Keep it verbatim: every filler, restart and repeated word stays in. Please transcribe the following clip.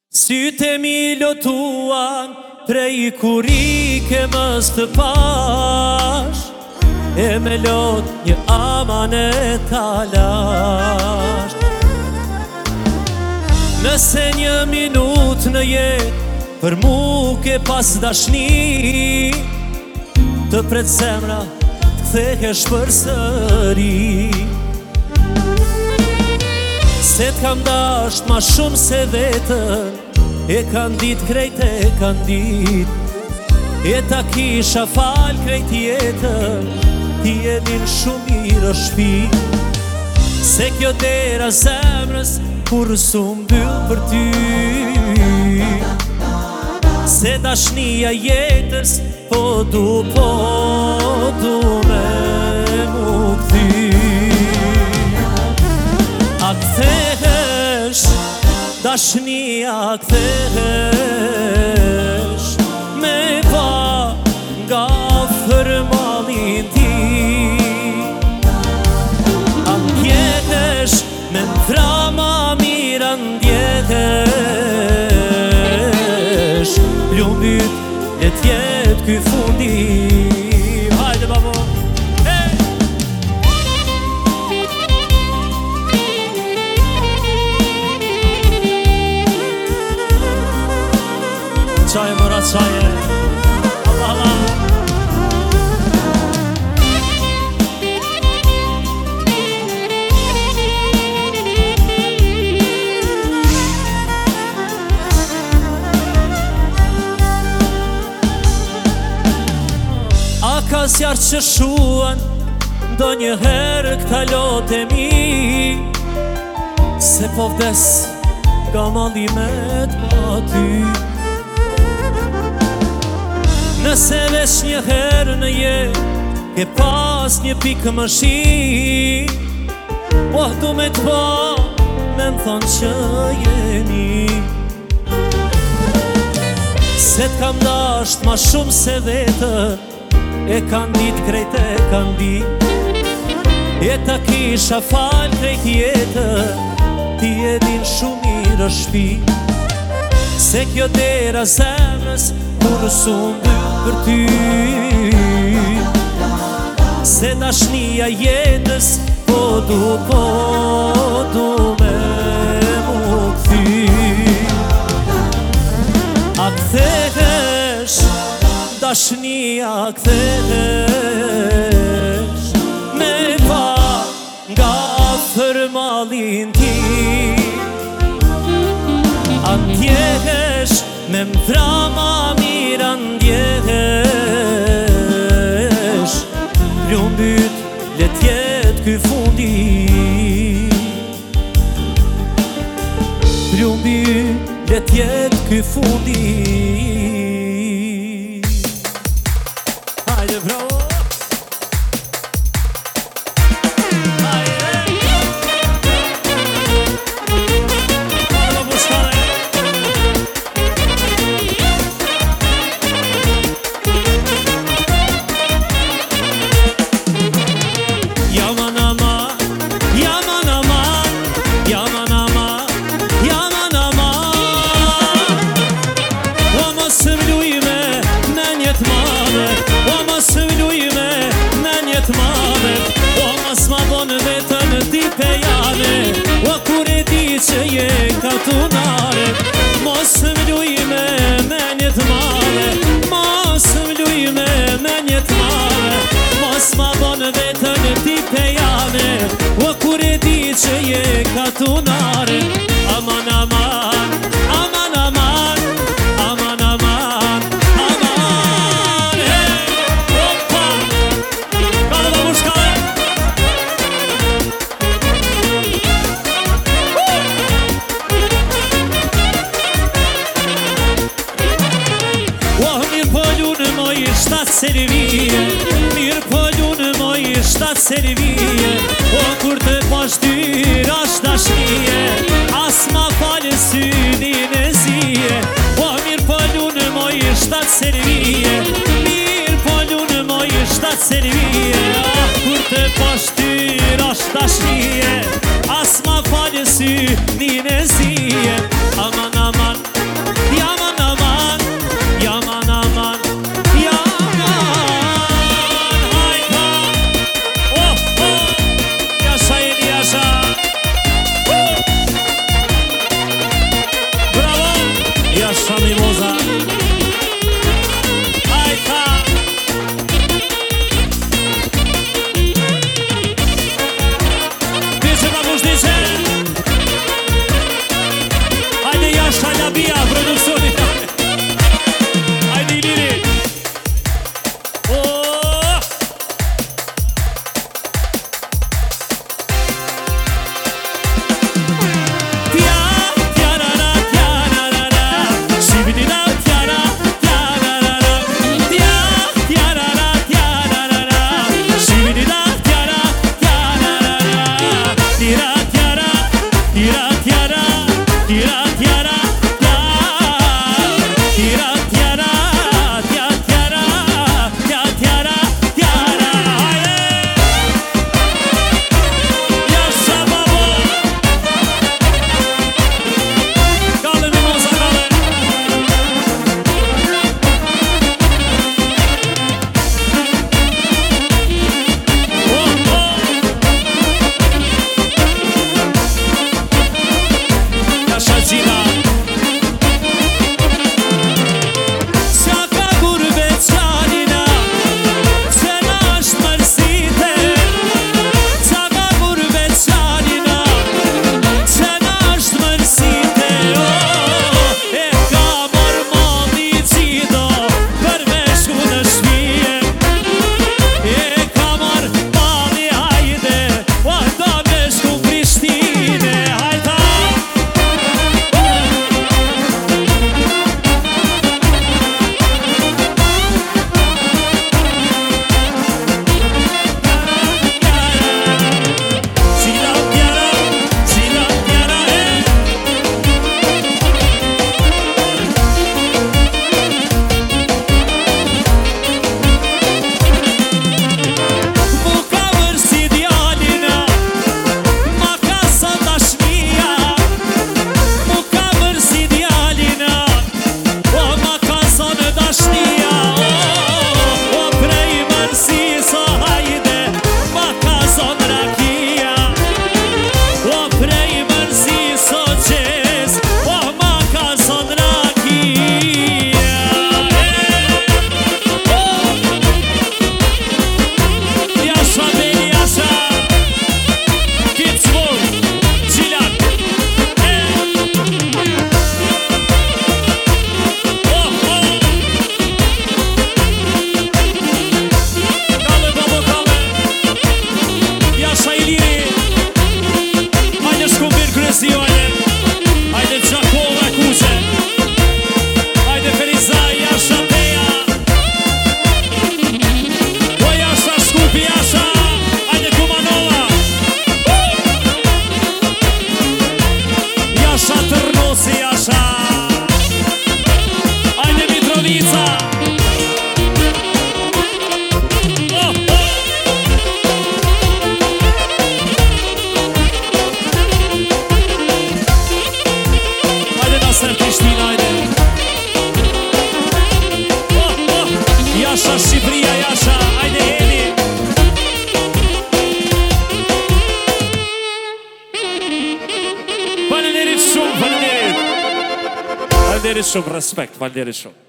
Sytë mi lotuan prej kuri ke mës të pash, e me lot një amanet talash. Nëse një minut në jet për mu ke pas dashni, të pret zemra të kthehesh për sëri. Se t'kam dasht ma shumë se vetën, e kan dit krejt e kan dit, e ta kisha fal krejt jetën, ti e din shumë mirë është shpi. Se kjo dera zemrës kur s'u mbyll për ty, se dashnia jetës po du, po du me mu kthy. A kthehesh, dashnia kthehesh, me pa nga fërmalin ti. A ndjehesh, me ndrama mira ndjehesh, plumbit e tjetë ky fundim. Hajde babo! Qaje mëra qaje, Allah Allah. A ka zjarë që shuan do një herë këta lote mi, se po vdes ka mallimet pa ty. Nëse veç një herë në jetë ke pas një pikë më shi, po du me t'pa me m'thonë që jeni. Se t'kam dasht ma shumë se vetën, e kan dit krejt e kan dit, e ta kisha fal krejt jetën, ti e din shumë mirë është shpi. Se kjo dera zemrës kur s'u mbyll për ty, se dashnia jetës po du, po du me mu kthy. A kthehesh, dashnia kthehesh, me pa nga fërmalin ti. A ndjehesh, me mdrama mira ndjehesh, plumbit le t'jet ky fundim. Plumbit le t'jet ky fundim. Hajde bravo! Që je ka tunare, mos m'luj me menjet mare, mos m'luj me menjet mare, mos ma bon vetën ti pejane, o kur e di që je ka tunare. Aman aman, aman aman, aman aman, aman. Hey, opa, kale da mushkale. Shtatë servije, mirë po lunë moj shtatë servije, o kur të pashtyr ashtë dashnie, as ma falë synin e zije. O mirë po lunë moj shtatë servije, mirë po lunë moj shtatë servije, ah kur të pashtyr ashtë dashnie, as ma falë synin e zije. Aman aman Așa mimoza. Hai ca dice babuș, dice. Haide Iași, haide Abia, producțiune. Haide Iliri. Oh! Tia, tiarara, tiarara, șibidida, tiara, tiarara, tia, tiarara, tiarara, șibidida, tiara, tiarara, tira, tiara, tira, tiara, tira, tiara, tira, tiara, tia, tiara, tia, tiara, tiara. Haide! Iașa, babo! Cale, mimoza, cale! Oh, oh! Iașa, Gina! Seaca gurbețanina, ce n-aș mărsite. Seaca gurbețanina, ce n-aș mărsite. Oh, e ca mormonițido, permeșcu nășvie. E ca mormoni, haide, o doamneșcu Prištine. Haide! Sila, tiara, sila, tiara, eh. Buca vârsi dialina, ma casa dașnia. Buca vârsi dialina, o ma casa ne dașnia. O prei mărsi să haide, ma casa n rachia. O prei mărsi să ces, o ma casa n rachia. Iașa, beni, Iașa, Kids World, Gilead. Oh, oh! Cale, babo, cale! Iașa, Iliri! Haide scumpiri Crăziu, haide! Haide Giacova, Cuze! Haide Feriza, Iașa, Teia! O Iașa, scumpi Iașa! Haide cu Manova! Iașa, Târnosi, Iașa! Haide Mitrovița! Oh, oh! Haide Nasser Priština, haide! Oh, oh! Iașa și Bria, Iașa! Haide Eli! Valerișu, Valerișu! Valerișu, respect, Valerișu!